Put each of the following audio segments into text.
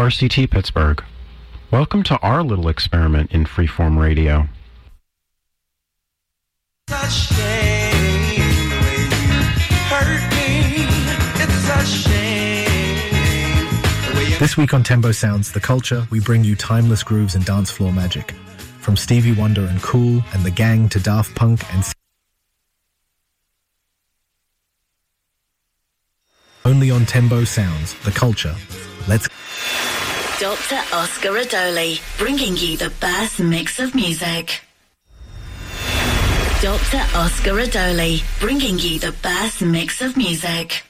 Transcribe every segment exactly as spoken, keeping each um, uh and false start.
R C T Pittsburgh. Welcome to our little experiment in freeform radio. It's a shame the way you hurt me. It's a shame the way you... This week on Tembo Sounds, The Culture, we bring you timeless grooves and dance floor magic. From Stevie Wonder and Cool and The Gang to Daft Punk and... Only on Tembo Sounds, The Culture. Let's... Doctor Oscar Adoli, bringing you the best mix of music. Doctor Oscar Adoli, bringing you the best mix of music.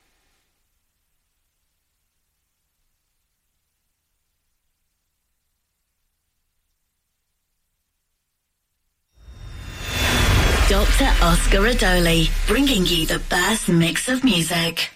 Doctor Oscar Adoli, bringing you the best mix of music.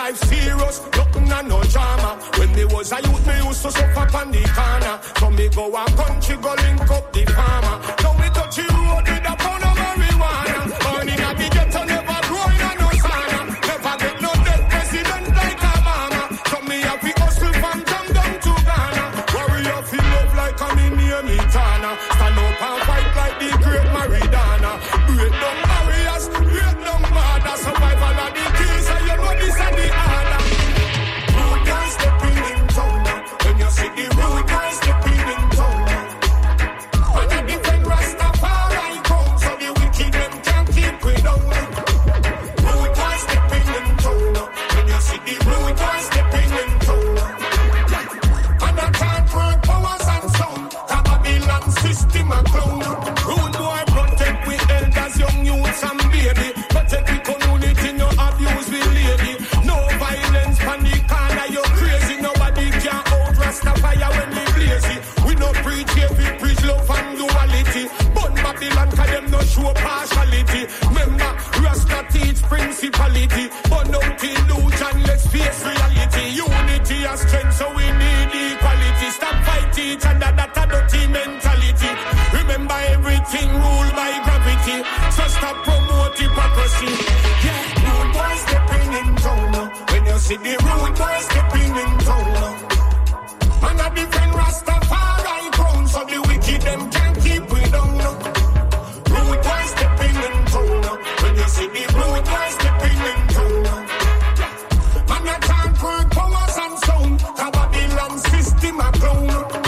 life serious, nothing and no drama. When me was a youth, me used to suffer on the corner. So me go a country, go link up the farmer. Now me touch the road with a pound of marijuana. Morning at the ghetto, never growing on no sauna. Never get no dead president like Obama. So me have to hustle from down down to Ghana. Warrior feel love like I'm in near me Tana. Stand up and fight like the great Maridana. Break down barriers, break down borders. Survival of the key, so you know this and the order. Rude guys stepping in town now. When you see the rude guys stepping in town now. And a different Rastafari come, so the wicked them can't keep we down. Rude guys stepping in town now. When you see the rude guys stepping in town now. And I can't work powers and sound. Babylon system a clown. Rude boy protect we elders, young youths and baby. Protect the community, no abuse we lady. No violence, panic, corner, you crazy. Nobody can out Rastafari when we blazy. We no preach here, we preach love and duality. But Babylon can them no show partiality. Remember, Rasta teach principality. But no illusion, let's face reality. Unity and strength, so we need equality. Stop fight each other, that a dirty mentality. Remember, everything ruled by gravity. So stop promote hypocrisy. Yeah, rude boys stepping in town now. When you see the rude boys stepping in town now. And a different Rastafari crown, so the wicked them can't keep we down now. Rude boys stepping in town now. When you see the rude boys stepping in town now. And I can't work powers and sound. A Babylon system a clown.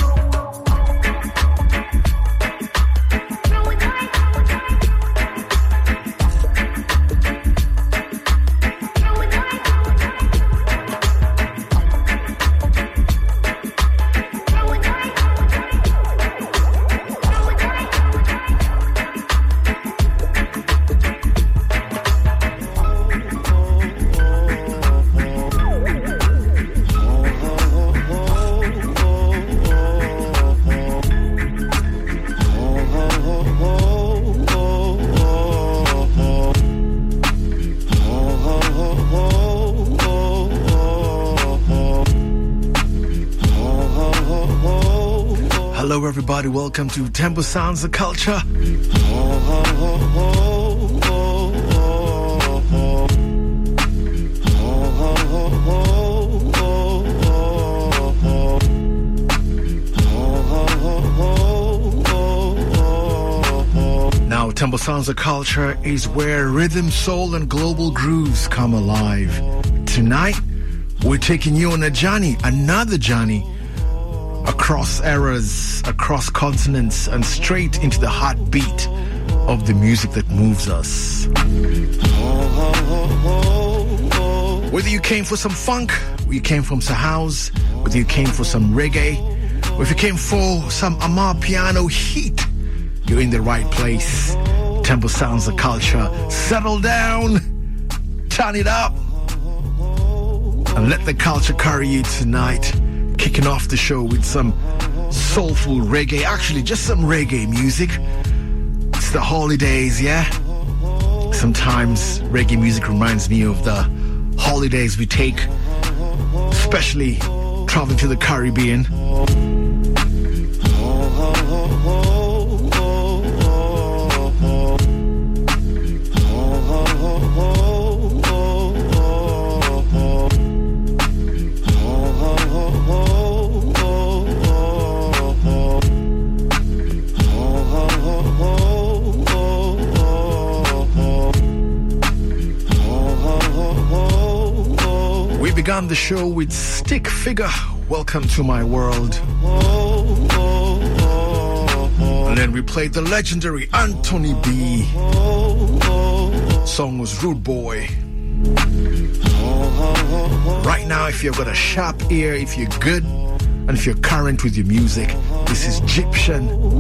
Hello everybody, welcome to Tempo Sounds of Culture. Now, Tempo Sounds of Culture is where rhythm, soul and global grooves come alive. Tonight, we're taking you on a journey, another journey, across eras, across continents, and straight into the heartbeat of the music that moves us. Whether you came for some funk, or you came from some house, whether you came for some reggae, or if you came for some Amapiano heat, you're in the right place. Tempo Sounds of Culture. Settle down, turn it up, and let the culture carry you tonight. Kicking off the show with some soulful reggae, actually just some reggae music. It's the holidays, yeah? Sometimes reggae music reminds me of the holidays we take, especially traveling to the Caribbean. Began the show with Stick Figure, Welcome to My World. And then we played the legendary Anthony B. Song was Rude Boy. Right now, if you've got a sharp ear, if you're good, and if you're current with your music, this is Egyptian.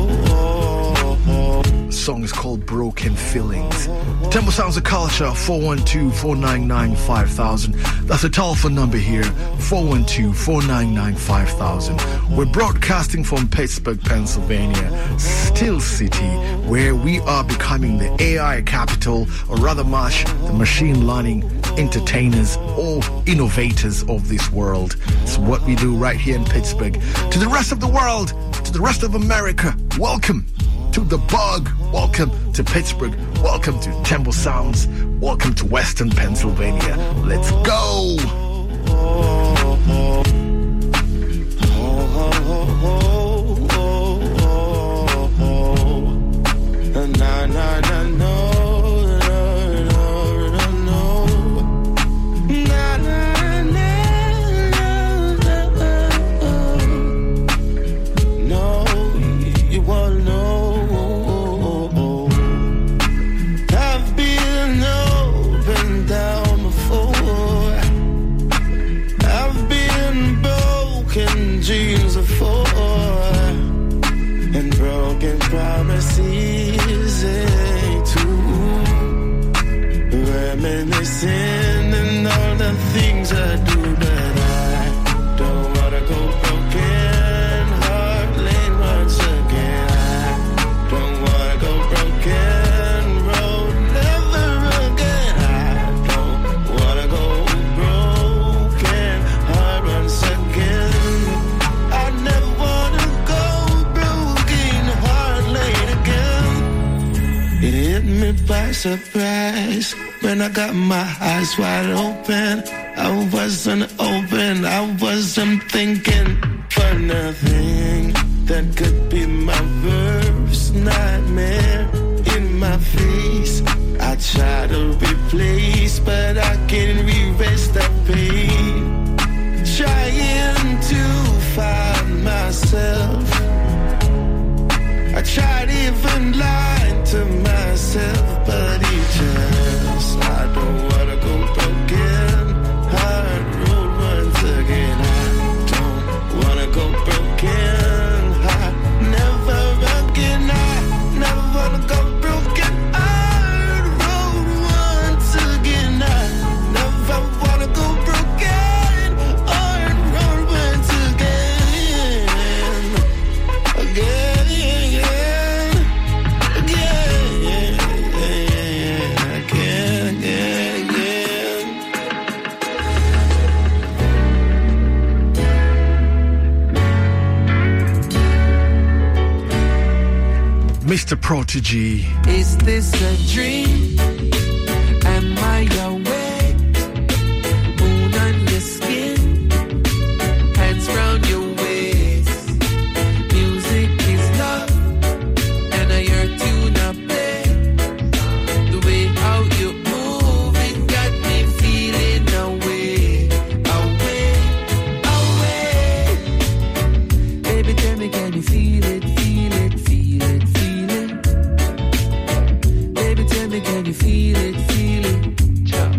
The song is called Broken Feelings. Tempo Sounds of Culture, four one two, four nine nine, five thousand. That's the telephone number here, four one two, four nine nine, five thousand. We're broadcasting from Pittsburgh, Pennsylvania, Steel City, where we are becoming the A I capital, or rather much, the machine learning entertainers or innovators of this world. It's what we do right here in Pittsburgh. To the rest of the world, to the rest of America, welcome to The Bug. Welcome to Pittsburgh. Welcome to Temple Sounds. Welcome to Western Pennsylvania. Let's go! Na na na no no no no no na na na no you wanna know I've been up and down before I've been broken dreams before and broken promises too, reminiscing and all the things I do, but I don't wanna go broken heart lane once again. I don't wanna go broken road never again. I don't wanna go broken heart once again. I never wanna go broken heart lane again. It hit me by surprise when I got my eyes wide open. I wasn't open, I wasn't thinking for nothing. That could be my worst nightmare in my face. I try to replace, but I can't erase that pain. Trying to find myself. I tried even lying to myself, but it just, I don't wanna go broken heart road once again. I don't wanna go broken heart never again. I never wanna go broken heart road once again. I never wanna go broken heart road once again. Again. Mister Prodigy. Is this a dream? Am I awake? Moon on your skin, hands round your waist. Music is love, and I hear tune up play. The way how you move, it got me feeling away, away, away. Baby, tell me, can you feel it, feel it, feel it, feel it? Can you feel it, feel it? Yeah.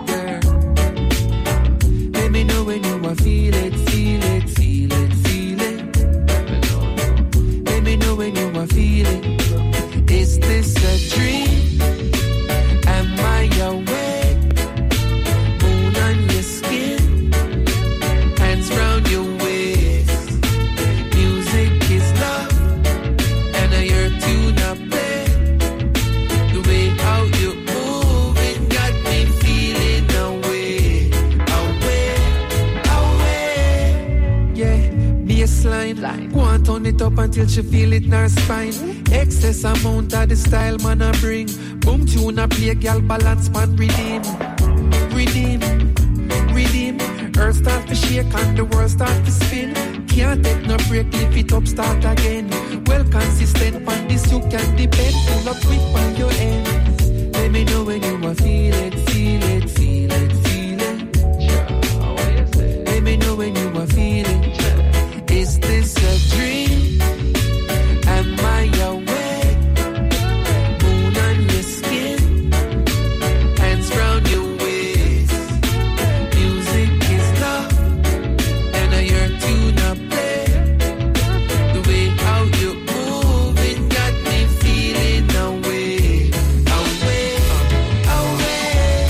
Let me know when you want feel it, feel it, feel it, feel it. Let me know when you want feel it. Is this a dream? Am I awake? Moon on your skin, hands round your waist. Music is love, and I hear tune up play. The way how you move, it got me feeling away, away, away. Yeah, baseline, go on turn it up until she feel it in her spine. Excess amount of the style man a bring. Boom tune a play, girl balance man redeem, redeem, redeem. Earth start to shake and the world start to spin. Can't take no break, lift it up, start again. Well consistent, on this you can depend. Pull up quick on your end. Let me know when you want feel it, feel it, feel it, feel it. Let me know when you want feel it. Is this a dream? Am I awake? Moon on your skin, hands round your waist. Music is love, and I hear tune up play. The way how you move, it got me feeling away, away, away.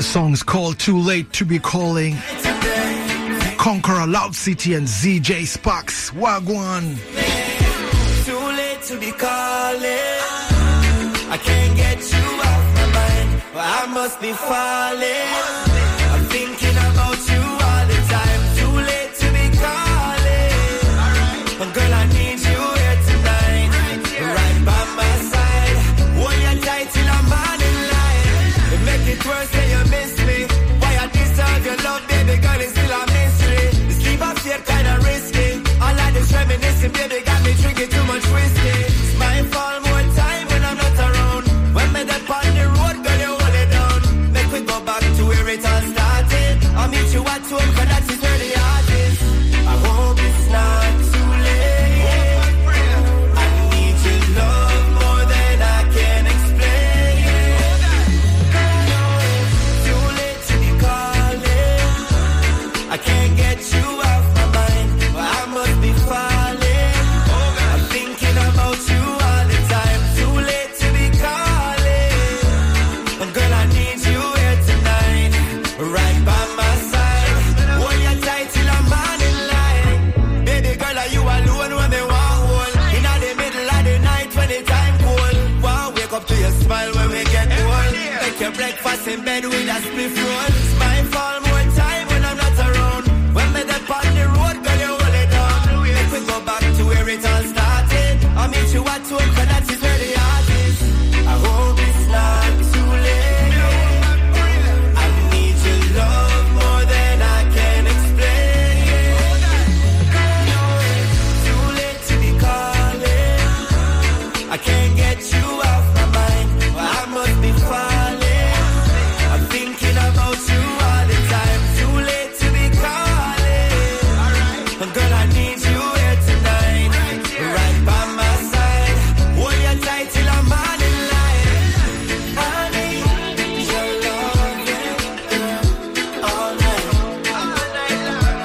song's called Too Late to Be Calling. Conqueror, Loud City, and Z J Sparks. Wagwan. Too late to be calling. I can't get you off my mind. I must be falling. I'm thinking about you all the time. Too late to be calling. But girl, I need you here tonight. Right by my side. Hold you tight till I'm morning light. It make it worse when you miss me. Why I deserve your love, baby girl, it's still a mystery. The sleep I feel kinda risky. All of this reminiscing, baby, got me drinking too much whiskey. It's my fault more time when I'm not around. When me up on the road, girl, you hold it down. Make we go back to where it all started. I'll meet you at home, cause that is where the heart is. I hope it's not too late. I need your love more than I can explain. Too late to be calling. I can't get you off my mind. I must be falling. I'm thinking about you all the time. Too late to be calling. But girl, I need you here tonight. Right by my side. Hold you tight till I'm morning light. Baby girl, are you alone when they want hold? In the middle of the night when the time cold. Wow, wake up to your smile when we get old. Make your breakfast in bed with a spliff roll. It's my fault more time when I'm not around. When me up on the road, girl, you hold it down. Make we go back to where it all started. I'll meet you at home, cause that is where the heart is. I hope it's not too late. I need your love more than I can explain. Too late to be calling. I can't get you off my mind. I must be falling. I'm thinking about you all the time. Too late to be calling. But girl, I need you here tonight. Right by my side. Hold you tight till I'm morning light. I need your love, yeah, all night. All night.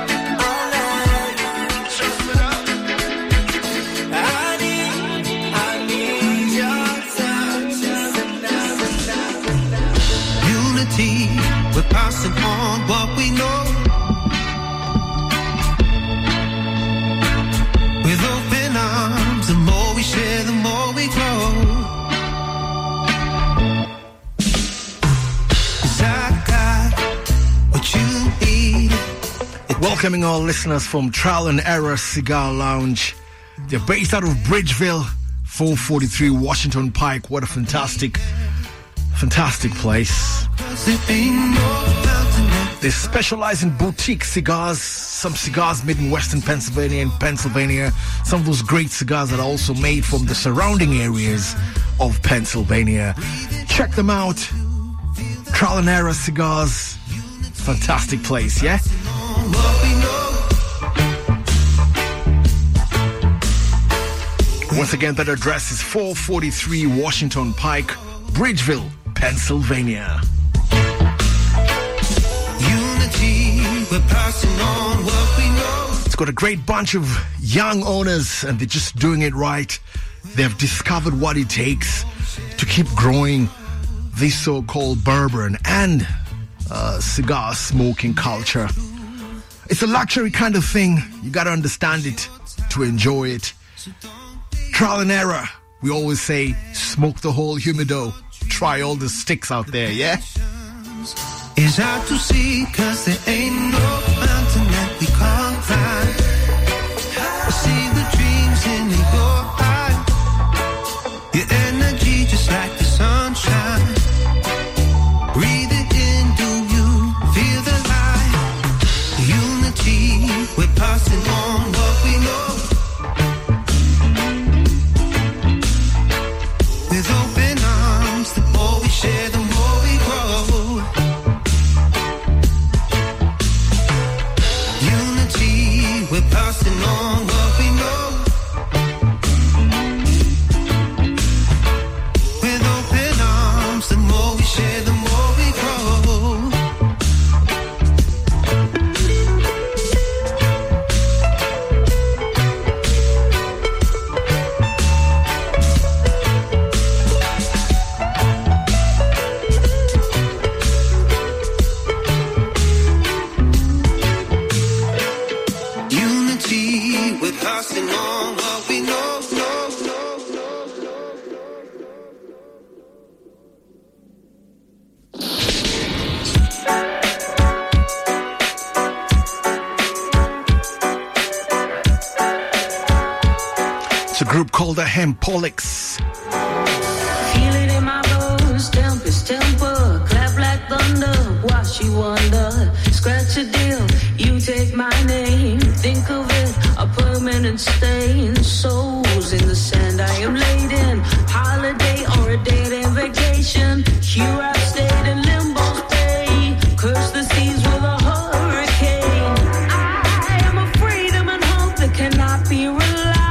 I need, I need your touch tonight. Unity, we're passing on what we know. With open arms, the more we share, the more we grow. 'Cause I got what you need. Welcoming all listeners from Trial and Error Cigar Lounge. They're based out of Bridgeville, four forty-three Washington Pike. What a fantastic, fantastic place. 'Cause there ain't no mountain that They specialize in boutique cigars, some cigars made in Western Pennsylvania and Pennsylvania. Some of those great cigars that are also made from the surrounding areas of Pennsylvania. Check them out. Trial and Error Cigars. Fantastic place, yeah? what we know. Once again, that address is four forty-three Washington Pike, Bridgeville, Pennsylvania. Unity, we're passing on what we know. It's got a great bunch of young owners and they're just doing it right. They've discovered what it takes to keep growing this so-called bourbon and uh, cigar smoking culture. It's a luxury kind of thing. You got to understand it to enjoy it. Trial and error. We always say, smoke the whole humido. Try all the sticks out there, yeah? Is out to sea, 'cause there ain't no mountain that we can't climb. I see the dreams in your eyes. Your energy just like the sunshine. Breathe it in, do you feel the light? Unity, we're passing on what we know. With open arms, the more we share, the more we grow. It's a group called the Hempolics. Feel it in my bones, tempest, temper, clap like thunder, watch you wonder, scratch a deal, you take my name, think of it, a permanent stain, souls in the sand, I am laden, holiday or a dead end vacation, here I've stayed in limbo's bay, curse the seas with a hurricane, I am a freedom and hope that cannot be relied.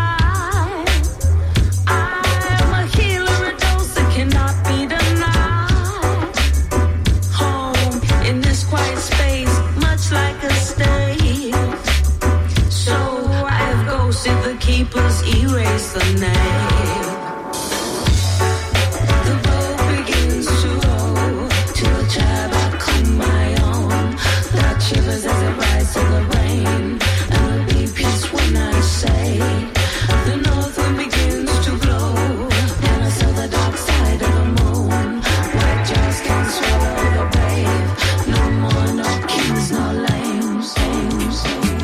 Keepers erase the name. The boat begins to roll to a tribe I call my own. That shivers as it rises to the rain, and there'll be peace when I say the north wind begins to blow, and I saw the dark side of the moon. White jaws can't swallow the brave. No more, no kings, no lames, lames, lames.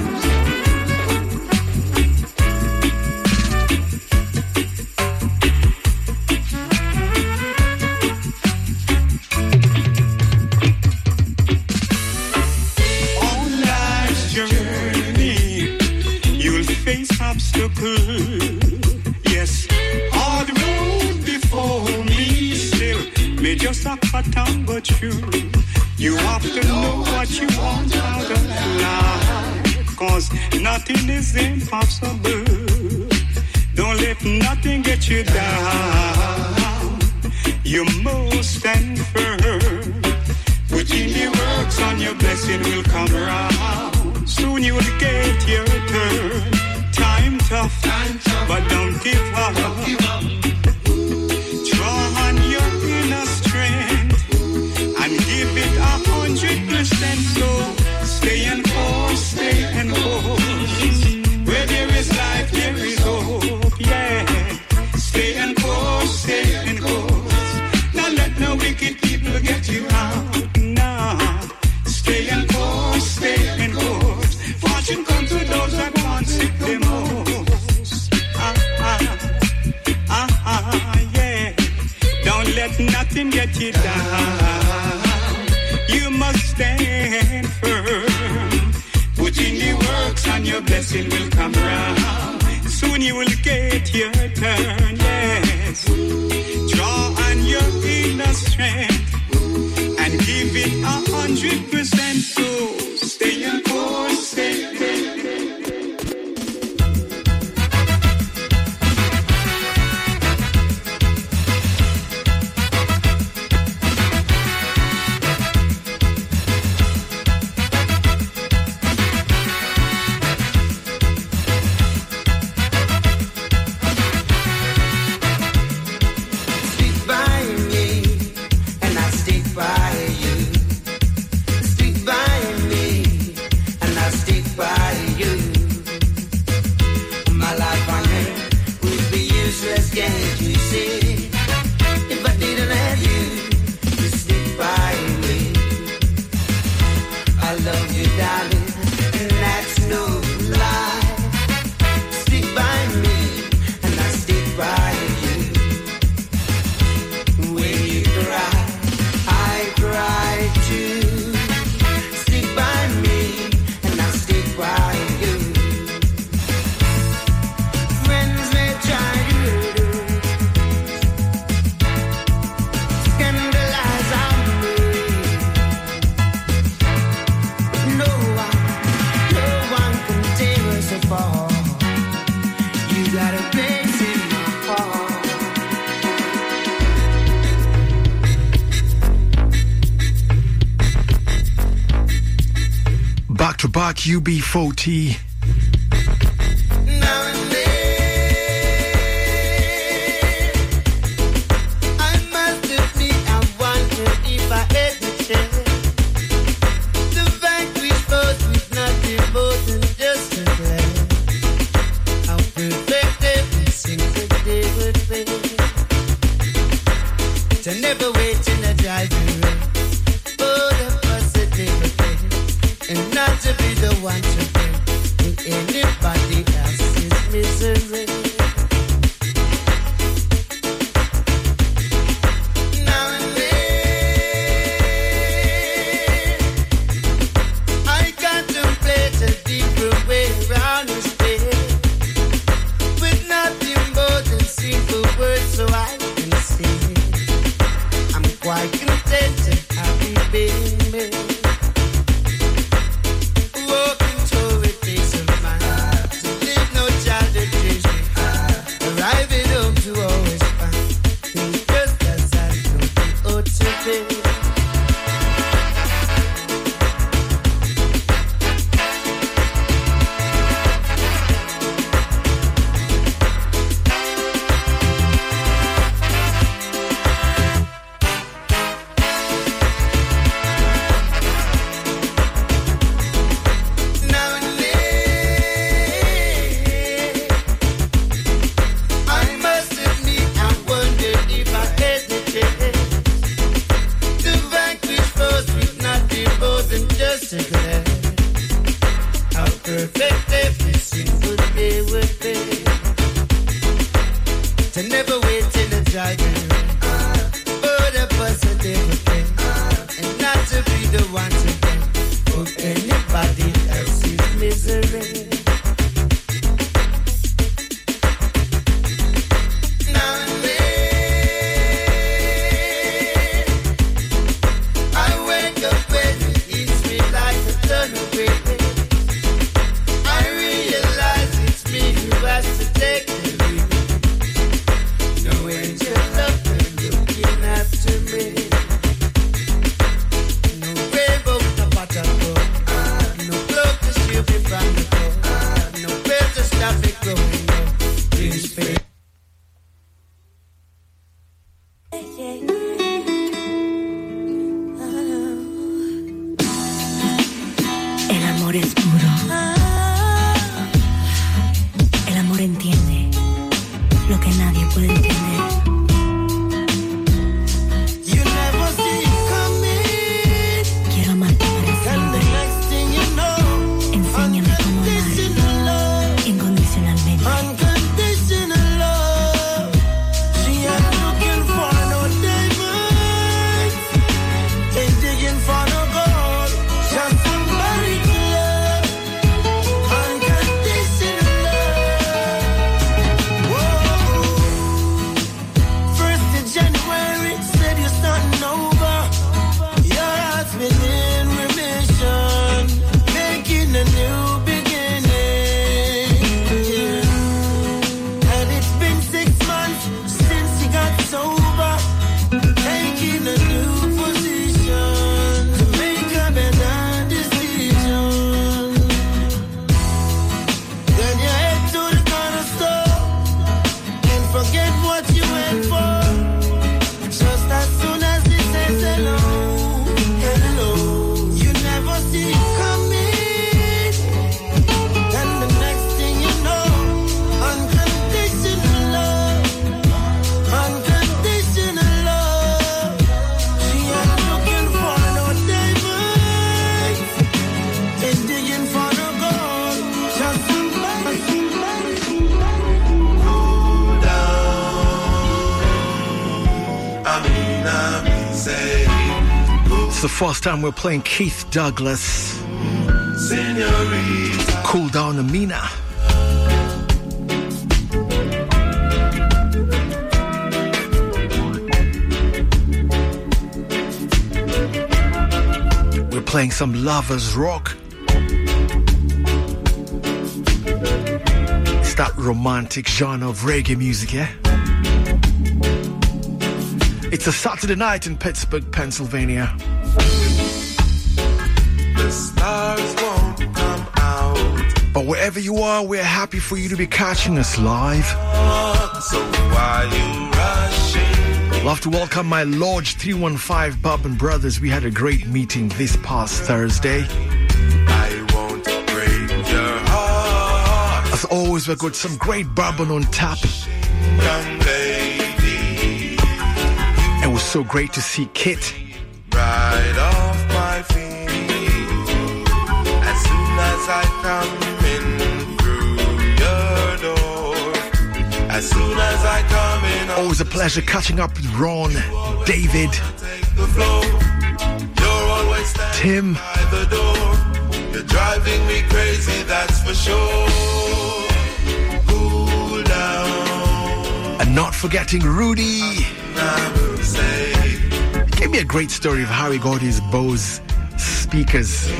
Yes, all the road before me still may just a cut down, but you, you have to know what you want out of life, cause nothing is impossible. Don't let nothing get you down. You must stand firm. Put in the works and your blessing will come around. Soon you will get your turn. Time tough, Time tough, but don't give up. Don't give up. Draw on your inner strength and give it a hundred percent. So stay and course, stay and course. Where there is life, there is hope. Yeah, stay and course, stay and course. Now let no wicked people get you out. Nah, stay and course, stay and course. Fortune comes to those that want it the most. Ah, ah, ah, ah, yeah. Don't let nothing get you down. You must stand firm. Put in the works and your blessing will come round. Soon you will get your turn, yes. Draw on your inner strength and give it a hundred percent. So stay on course, stay, stay. U B forty. One to bring anybody else's misery. perfect every single day with it. To never wait till the driving, but a positive thing, and not to be the one to blame for anybody else's misery. First time we're playing Keith Douglas. Senorita. Cool Down Amina. We're playing some Lovers Rock. It's that romantic genre of reggae music, yeah? It's a Saturday night in Pittsburgh, Pennsylvania. Stars won't come out. But wherever you are, we're happy for you to be catching us live. So why you rushing? Love to welcome my Lodge three one five Bourbon Brothers. We had a great meeting this past Thursday. I won't break your heart. As always, we've got some great bourbon on tap. Young lady, it was so great to see Kit right off my feet. As I come in through your door, as soon as I come in, always a pleasure catching up with Ron, David, you're always Tim, by the door. You're driving me crazy, that's for sure. Cool down. And not forgetting Rudy. Gave me a great story of how he got his Bose speakers.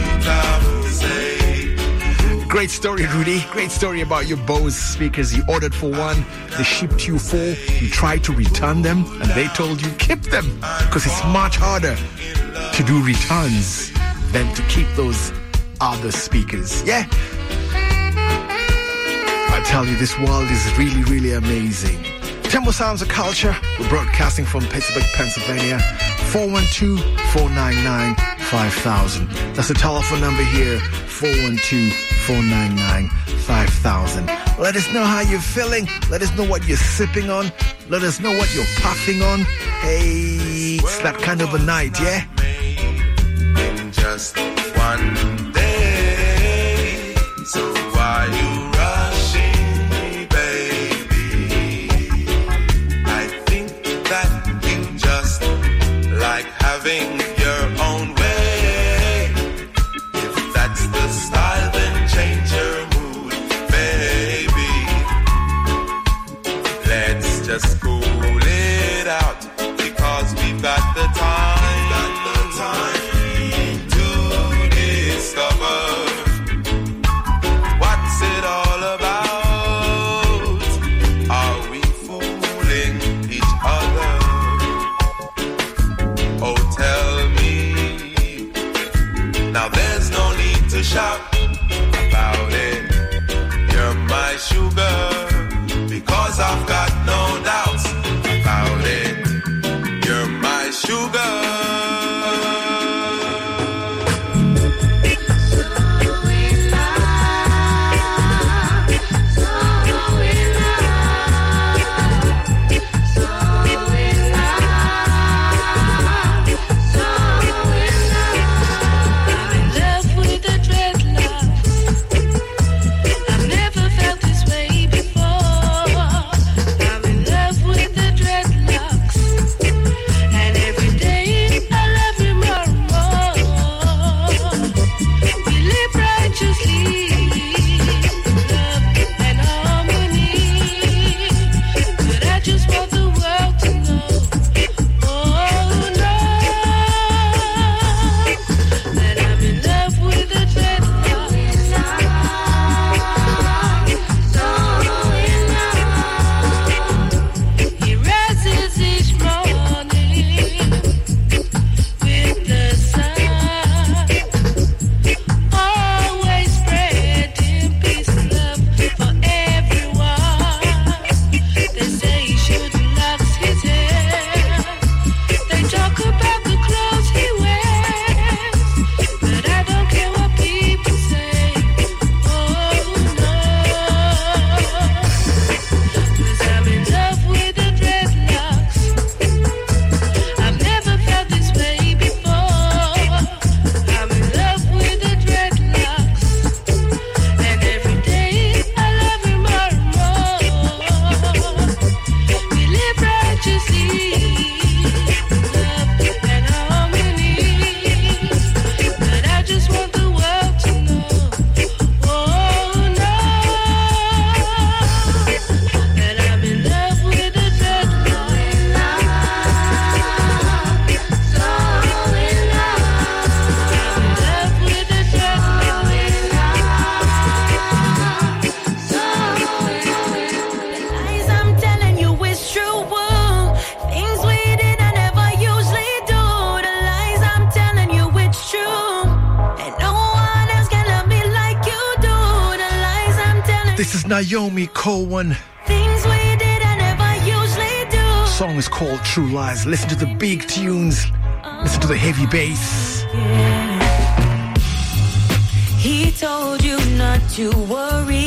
Great story, Rudy. Great story about your Bose speakers. You ordered for one, they shipped you four, you tried to return them, and they told you keep them because it's much harder to do returns than to keep those other speakers. Yeah? I tell you, this world is really, really amazing. Temple Sounds of Culture. We're broadcasting from Pittsburgh, Pennsylvania. four one two, four nine nine, five thousand. That's the telephone number here. four one two, four nine nine, five thousand. Let us know how you're feeling. Let us know what you're sipping on. Let us know what you're puffing on. Hey, it's that kind of a night, yeah? In just one day, This is Naomi Cowan. Things we did I never usually do. Song is called True Lies. Listen to the big tunes. Listen to the heavy bass. Yeah. He told you not to worry.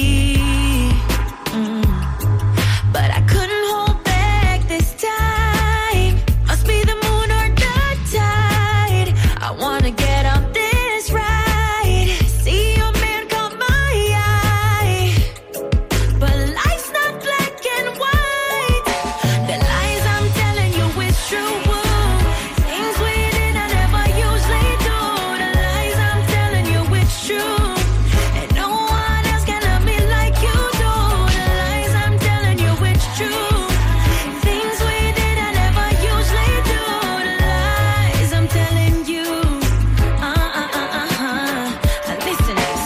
Mm. But I couldn't hold back this time. Must be the moon or the tide. I wanna get up this ride. See your man caught my eye. But life's not black and white. The lies I'm telling you is true. Things we did I never usually do. The lies I'm telling you it's true. And no one else can love me like you do. The lies I'm telling you it's true. Things we did I never usually do. The lies I'm telling you. Uh uh uh uh uh. Listen this.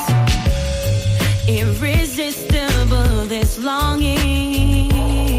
Irresistible this longing.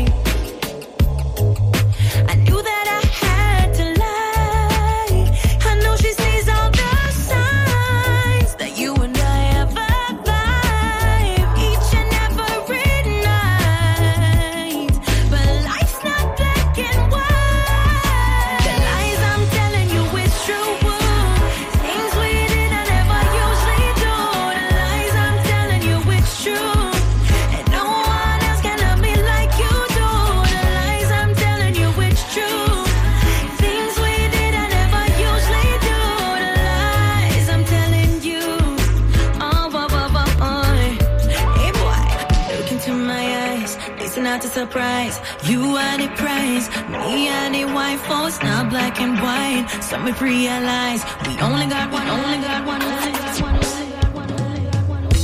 I knew that I had to lie. I know she sees all the signs that you and I have vibe each and every night. But life's not black and white. The lies I'm telling you is true. Things we did I never usually do. The lies I'm telling you it's true. And no one else can love me like you do. The lies I'm telling you it's true. Things we did I never usually do. The lies I'm telling you. Oh, boy, boy, boy, boy. Hey, boy. Look into my eyes. Listen out to surprise. You are the prize. Me and the white folks, not black and white. Some may realize we only got one, only got one, only got one, only got one, only got one, only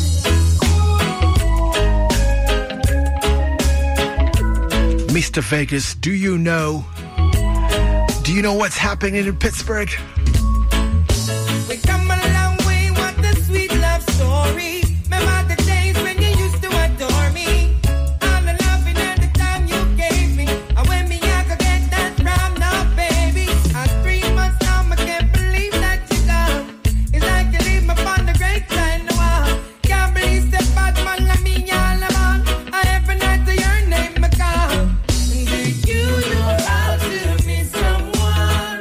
got one. Mister Vegas, do you know? Do you know what's happening in Pittsburgh? We come a long way, what a sweet love story. Remember the days when you used to adore me. All the loving and the time you gave me. And when me I could get that from now, baby. At three months now, I can't believe that you gone. It's like you leave me on the great time now. Can't believe the bad man like me all along. I every night to your name I call. Do you know how to miss someone?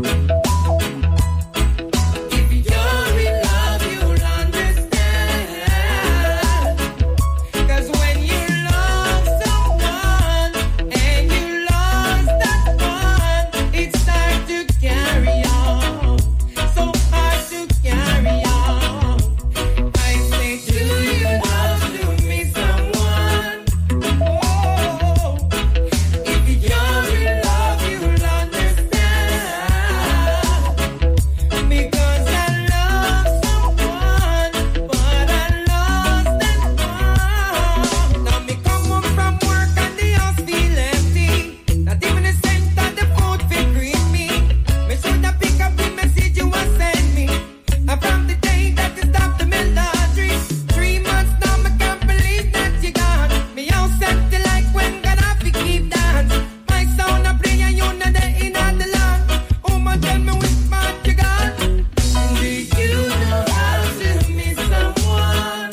If you're in love, you'll understand. 'Cause when you love someone and you lost that one, it's hard to carry on. So hard to carry on. I say, do you love to miss someone? Oh, if you're in love, you'll understand. Because I love someone, but I lost that one. Now me come home from work and the house feel empty. Not even the scent of the food feel greet me. Me shoulda pick up the message you was send me. And from the day that you stopped the melody, three months now me can't believe that you gone. Me house empty like when Gaddafi keep dance. My sound a play and you know the in on the land. Oh my, tell me which part you gone. Do you know how to miss someone?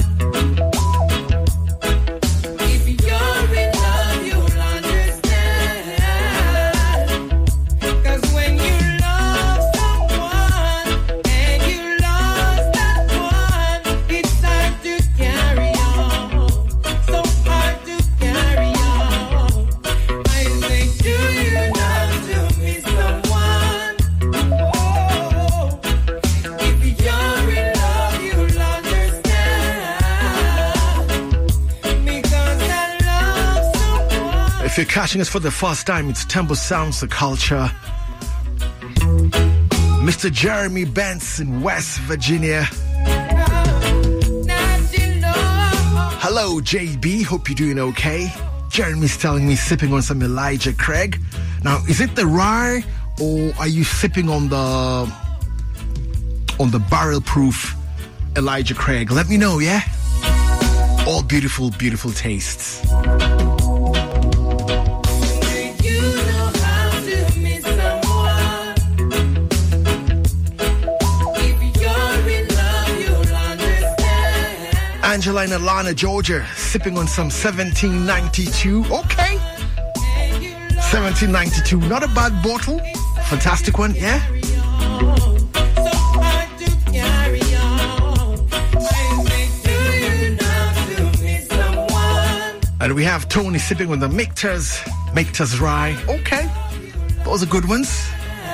If you're in love, you'll understand. 'Cause when you love someone and you lost that one, it's hard to carry on. So hard to carry on. I say, do you know to miss someone? Oh, if you're in love, you'll understand. Because I love someone. If you're catching us for the first time, it's Temple Sounds the Culture. Mister Jeremy Benz in West Virginia. Hello, J B. Hope you're doing okay. Jeremy's telling me sipping on some Elijah Craig. Now, is it the rye or are you sipping on the on the barrel-proof Elijah Craig? Let me know, yeah? All beautiful, beautiful tastes. Angela in Atlanta, Georgia, sipping on some seventeen ninety-two. Okay. seventeen ninety-two, not a bad bottle. Fantastic one, yeah? And we have Tony sipping on the Michter's, Michter's Rye. Okay. Those are good ones.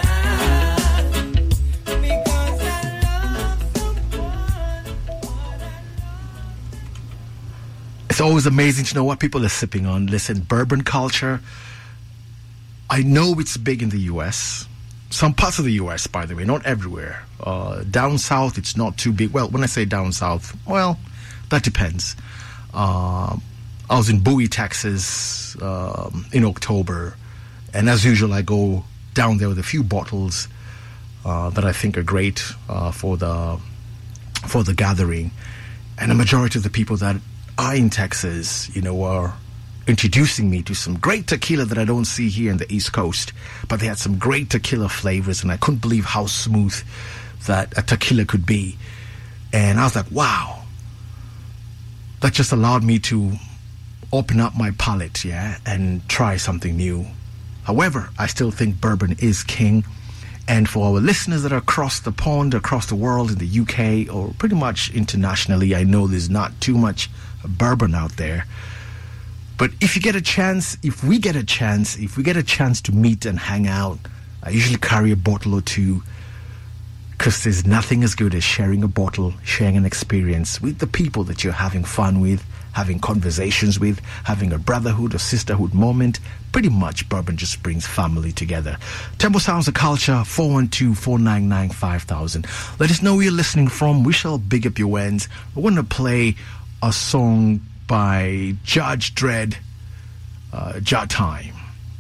It's always amazing to know what people are sipping on. Listen, bourbon culture, I know it's big in the U S. Some parts of the U S, by the way, not everywhere. Uh, down south, it's not too big. Well, when I say down south, well, that depends. Uh, I was in Bowie, Texas um, in October. And as usual, I go down there with a few bottles uh, that I think are great uh, for the for the gathering. And the majority of the people that are in Texas, you know, are introducing me to some great tequila that I don't see here in the East Coast. But they had some great tequila flavors, and I couldn't believe how smooth that a tequila could be. And I was like, wow. That just allowed me to open up my palate, yeah, and try something new. However, I still think bourbon is king. And for our listeners that are across the pond, across the world, in the U K, or pretty much internationally, I know there's not too much bourbon out there. But if you get a chance, if we get a chance, if we get a chance to meet and hang out, I usually carry a bottle or two, because there's nothing as good as sharing a bottle, sharing an experience with the people that you're having fun with, having conversations with, having a brotherhood or sisterhood moment. Pretty much bourbon just brings family together. Tempo Sounds of Culture, four one two, four nine nine, five thousand. Let us know where you're listening from. We shall big up your ends. We're going to play a song by Judge Dredd, uh, Ja Time.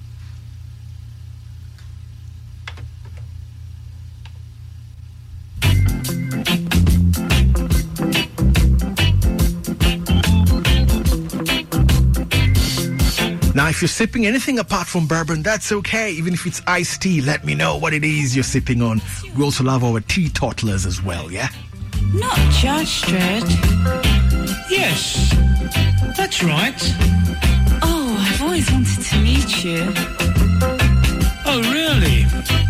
Now, if you're sipping anything apart from bourbon, that's okay. Even if it's iced tea, let me know what it is you're sipping on. We also love our teetotalers as well, yeah? Not Judge Dredd. Yes, that's right. Oh, I've always wanted to meet you. Oh, really?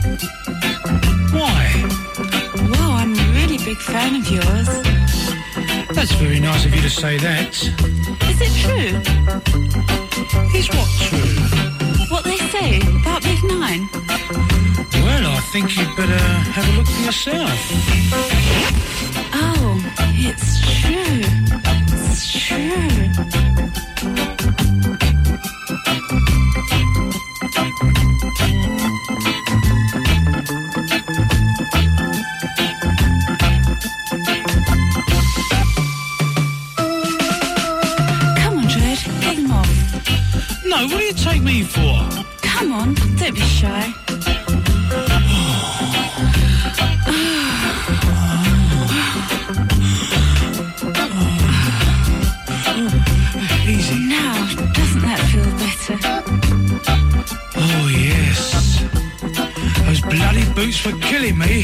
Why? Well, I'm a really big fan of yours. That's very nice of you to say that. Is it true? Is what true? What they say about Big Nine? Well, I think you'd better have a look for yourself. Oh, it's true. It's true. No, what do you take me for? Come on, don't be shy. Easy. Now, doesn't that feel better? Oh, yes. Those bloody boots were killing me.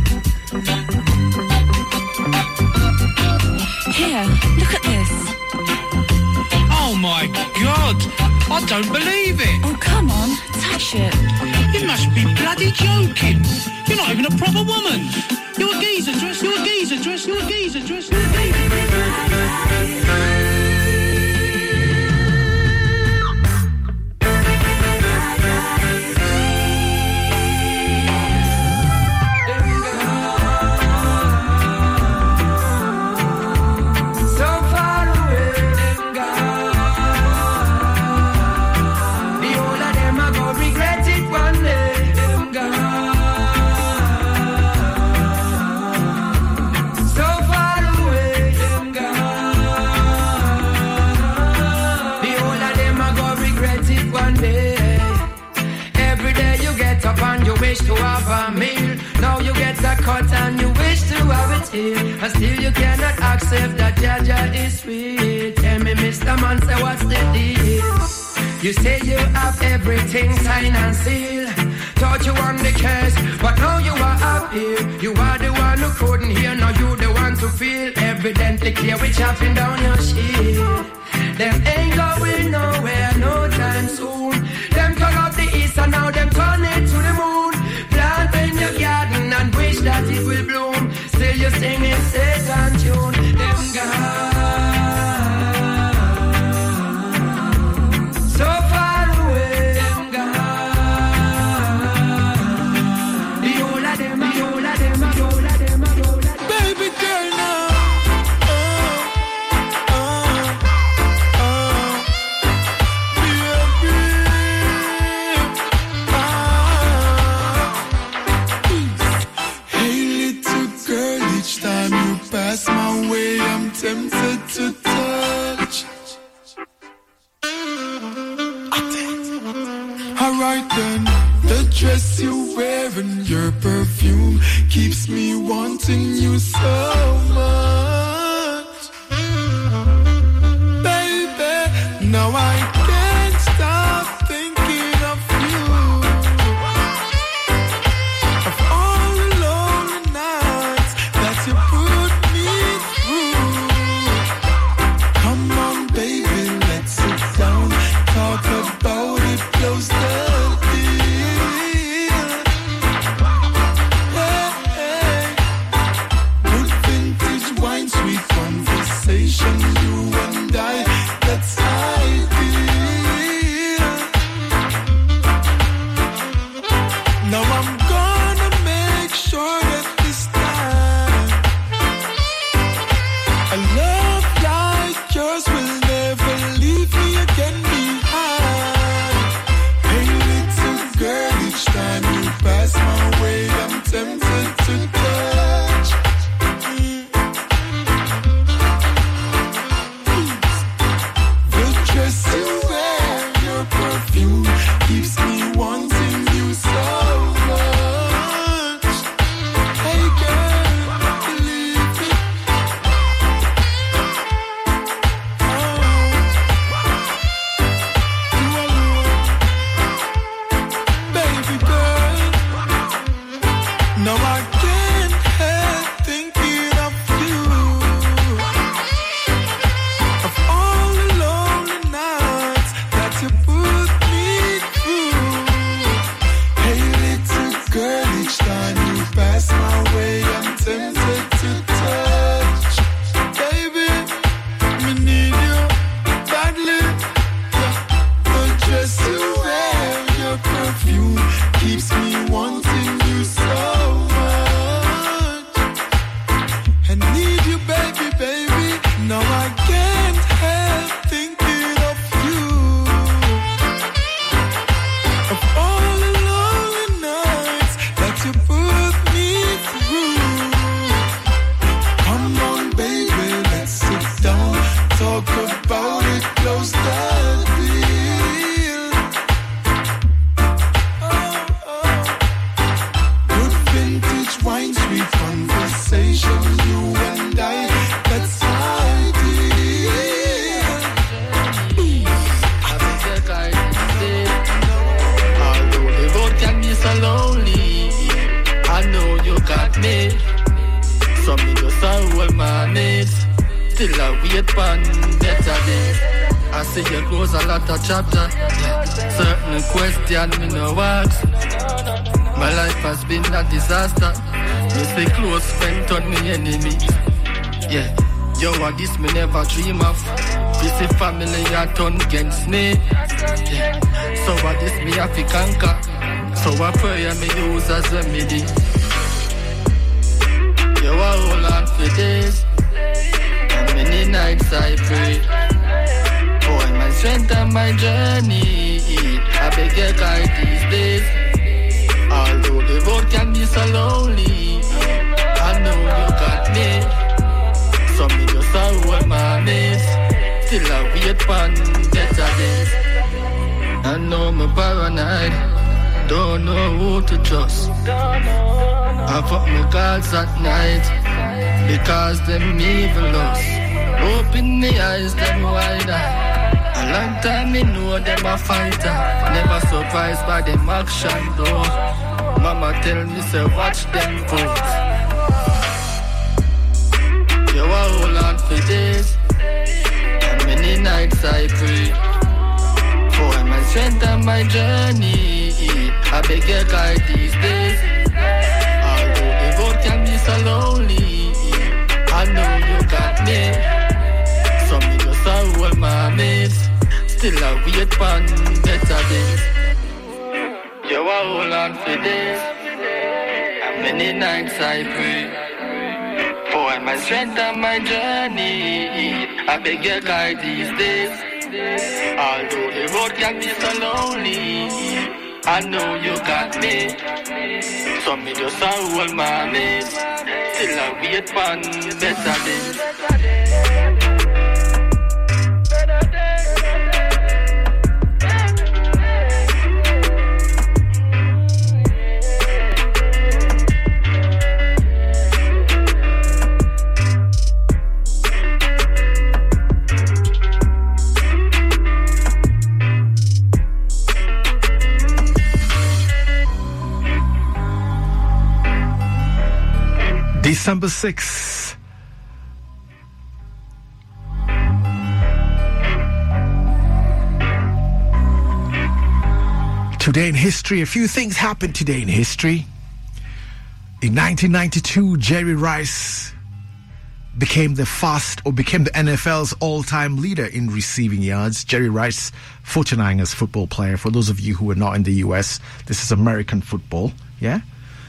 Here, look at this. Oh, my God. I don't believe it. Oh, come on, touch it. You must be bloody joking. You're not even a proper woman. You're a geezer dress, you're a geezer dress, you're a geezer dress, you're a geezer dress. To have a meal, now you get a cut and you wish to have it here, and still you cannot accept that Jaja is sweet. Tell me, Mister Man, say what's the deal? You say you have everything signed and sealed. thought you won the case, but now you are up here. You are the one who couldn't hear, now you the one to feel. Evidently clear, we chopping down your shit. Them ain't going nowhere no time soon. Them turn up the east and now them turn it to the moon. Plant in your garden and wish that it will bloom. Still you singing Satan tune. Them gone so far away. Them gone. The whole of them, the whole of them, the whole of them, the whole of them. Baby girl now. Pass my way, I'm tempted to touch. Alright then, the dress you're wearing, your perfume keeps me wanting you so much. Baby, now I can't stop thinking of you. Of all the lonely nights that you put about it, close the deal. Hey, hey. Good vintage wine, sweet conversation, you and I, that's ideal. Now I'm gonna make sure that this time a love like yours will never leave me again. Pass my way, I'm tempted to touch. Mm. The dress you wear, your perfume keeps me wanting you so much. Hey girl, believe me. Oh, you alone, baby girl. No, I can't help thinking of you. Of all the lonely nights that you put me through. Hey little girl, each time you pass my way, I'm tempted to touch. Baby, me need you badly. The dress you wear, your perfume keeps me wanting you so. No, I can't help thinking of you. Of all the lonely nights that you put me through. Come on, baby, let's sit down, talk about it, close the deal. Oh, oh. Good vintage wine, sweet conversation, you and I, that's lonely, I know you got me. So me just a hold my needs till I wait for better days. I see you close a lot of chapter. Certain question me no ask. My life has been a disaster. You say close friend turn me enemy. Yeah, you are this me never dream of. This is family I turn against me. Yeah, so what this me have to conquer. So I pray I may use as a remedy. You are hold on for days, and many nights I pray. Oh, my strength and my journey, I beg you guide these days. Although the road can be so lonely, I know you got me. So me just a hold my knees till I wait for better days. I know I'm paranoid, don't know who to trust. I fuck my gods at night because them evil us. Open me eyes, them wider. A long time me know them a fighter. Never surprised by them action though. Mama tell me say watch them vote. You a hold on for this. And many nights I pray for my strength and my journey. I beg you guide these days. Although the road can be so lonely, I know you got me. So me just a roll my mates. Still I wait for better days. You a hold on for this. And many nights I pray for my strength and my journey. I beg you guide these days. Although the road can be so lonely, I know you got me. So me just a roll my mates. Still I wait for better days. December sixth. Today in history, a few things happened today in history. In nineteen ninety-two, Jerry Rice became the fast or became the N F L's all-time leader in receiving yards. Jerry Rice, forty-niners football player. For those of you who are not in the U S, this is American football, yeah?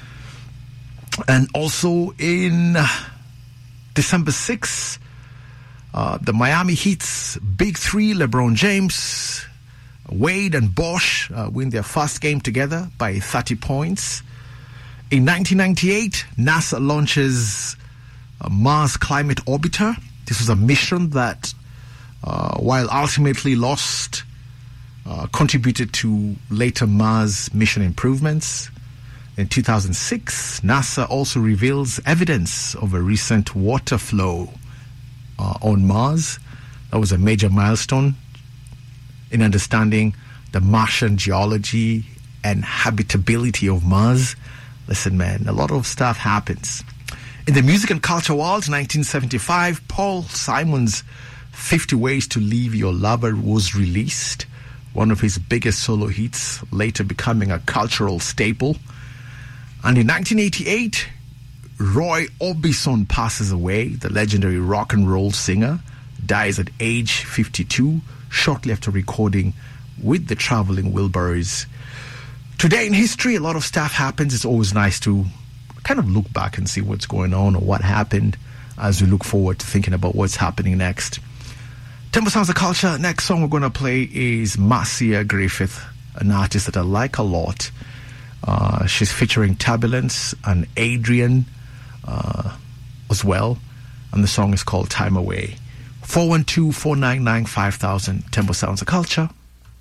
And also in December sixth, uh, the Miami Heat's big three, LeBron James, Wade and Bosh, uh, win their first game together by thirty points. In nineteen ninety-eight, NASA launches a Mars Climate Orbiter. This was a mission that, uh, while ultimately lost, uh, contributed to later Mars mission improvements. In two thousand six, NASA also reveals evidence of a recent water flow uh, on Mars. That was a major milestone in understanding the Martian geology and habitability of Mars. Listen, man, a lot of stuff happens. In the music and culture world, nineteen seventy-five, Paul Simon's fifty Ways to Leave Your Lover was released. One of his biggest solo hits, later becoming a cultural staple. And in nineteen eighty-eight, Roy Orbison passes away. The legendary rock and roll singer dies at age fifty-two, shortly after recording with the Traveling Wilburys. Today in history, a lot of stuff happens. It's always nice to kind of look back and see what's going on or what happened as we look forward to thinking about what's happening next. Temple Sounds of Culture. Next song we're going to play is Marcia Griffith, an artist that I like a lot. Uh, she's featuring Turbulence and Adrian uh, as well. And the song is called Time Away. four one two, four nine nine, five thousand. Temple Sounds of Culture.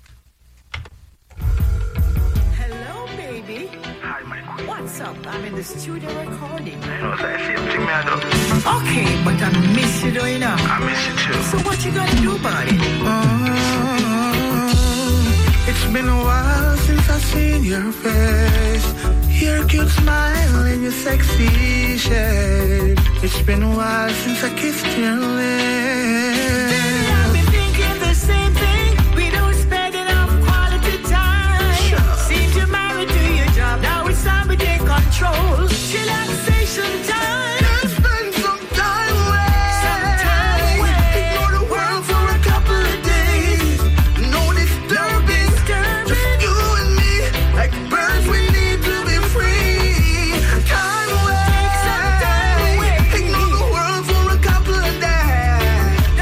Hello, baby. Hi, my queen. What's up? I'm in the studio recording. I know, so I see everything me I do. Okay, but I miss you, though, you know. I miss you too. So what you gonna do about it? Oh, it's been a while since I've seen your face, your cute smile and your sexy shape. It's been a while since I kissed your lips. I've been thinking the same thing. We don't spend enough quality time. Sure. Seem to married to your job. Now it's time to take control. Relaxation time. Let's spend some time away. Some time away. Ignore the world for a couple of days. No disturbing. Just you and me. Like birds, we need to be free. Time away. Take some time away. Ignore the world for a couple of days.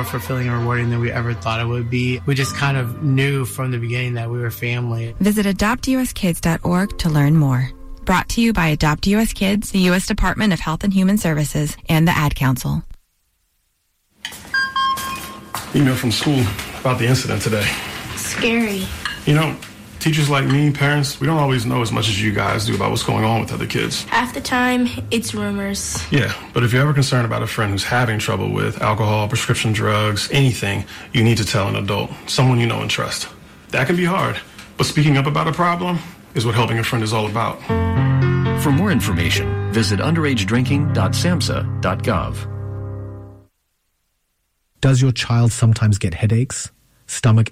more fulfilling and rewarding than we ever thought it would be. We just kind of knew from the beginning that we were family. Visit adopt u s kids dot org to learn more. Brought to you by Adopt U S Kids, the U S Department of Health and Human Services, and the Ad Council. Email from school about the incident today. Scary. You know, teachers like me, parents, we don't always know as much as you guys do about what's going on with other kids. Half the time, it's rumors. Yeah, but if you're ever concerned about a friend who's having trouble with alcohol, prescription drugs, anything, you need to tell an adult, someone you know and trust. That can be hard, but speaking up about a problem is what helping a friend is all about. For more information, visit underage drinking dot samhsa dot gov. Does your child sometimes get headaches, stomach